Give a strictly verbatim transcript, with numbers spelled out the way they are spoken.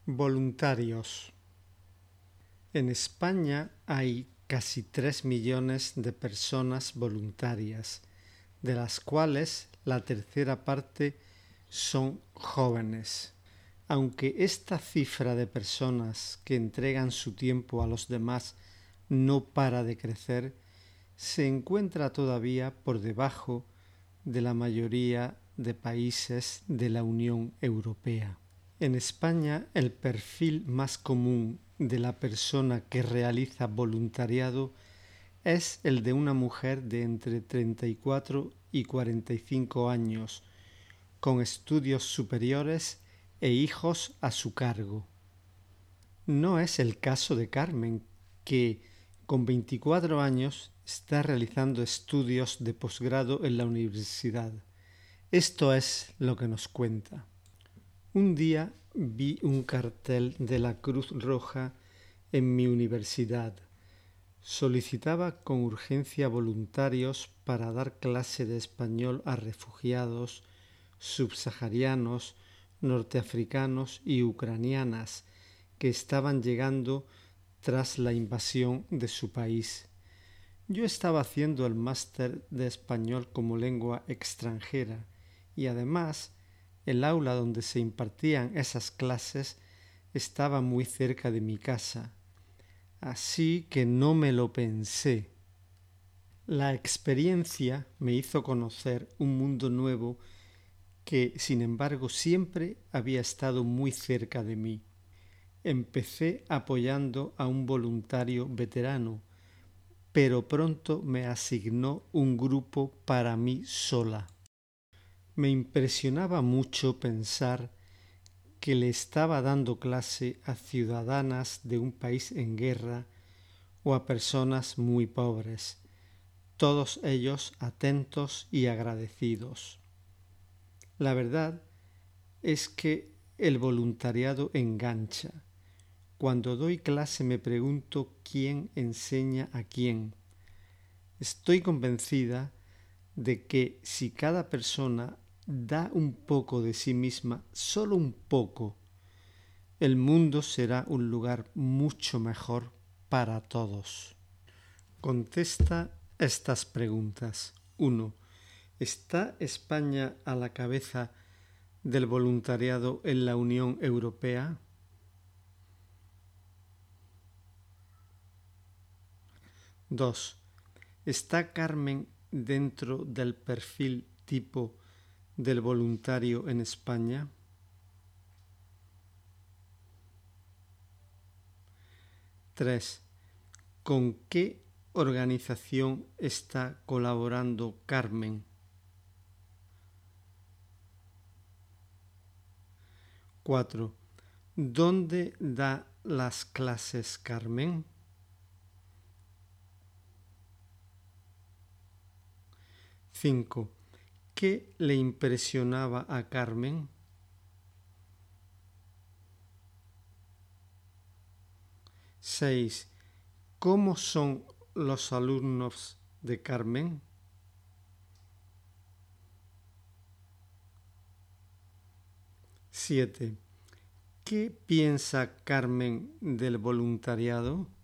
Voluntarios. En España hay casi tres millones de personas voluntarias, de las cuales la tercera parte son jóvenes. Aunque esta cifra de personas que entregan su tiempo a los demás no para de crecer, se encuentra todavía por debajo de la mayoría de países de la Unión Europea. En España, el perfil más común de la persona que realiza voluntariado es el de una mujer de entre treinta y cuatro y cuarenta y cinco años, con estudios superiores e hijos a su cargo. No es el caso de Carmen, que con veinticuatro años está realizando estudios de posgrado en la universidad. Esto es lo que nos cuenta. Un día vi un cartel de la Cruz Roja en mi universidad. Solicitaba con urgencia voluntarios para dar clase de español a refugiados subsaharianos, norteafricanos y ucranianas que estaban llegando tras la invasión de su país. Yo estaba haciendo el máster de español como lengua extranjera y además el aula donde se impartían esas clases estaba muy cerca de mi casa, así que no me lo pensé. La experiencia me hizo conocer un mundo nuevo que, sin embargo, siempre había estado muy cerca de mí. Empecé apoyando a un voluntario veterano, pero pronto me asignó un grupo para mí sola. Me impresionaba mucho pensar que le estaba dando clase a ciudadanas de un país en guerra o a personas muy pobres, todos ellos atentos y agradecidos. La verdad es que el voluntariado engancha. Cuando doy clase me pregunto quién enseña a quién. Estoy convencida de que si cada persona da un poco de sí misma, solo un poco, el mundo será un lugar mucho mejor para todos. Contesta estas preguntas. uno. ¿Está España a la cabeza del voluntariado en la Unión Europea? dos. ¿Está Carmen dentro del perfil tipo del voluntario en España? tres. ¿Con qué organización está colaborando Carmen? cuatro. ¿Dónde da las clases Carmen? cinco. ¿Qué le impresionaba a Carmen? seis. ¿Cómo son los alumnos de Carmen? siete. ¿Qué piensa Carmen del voluntariado?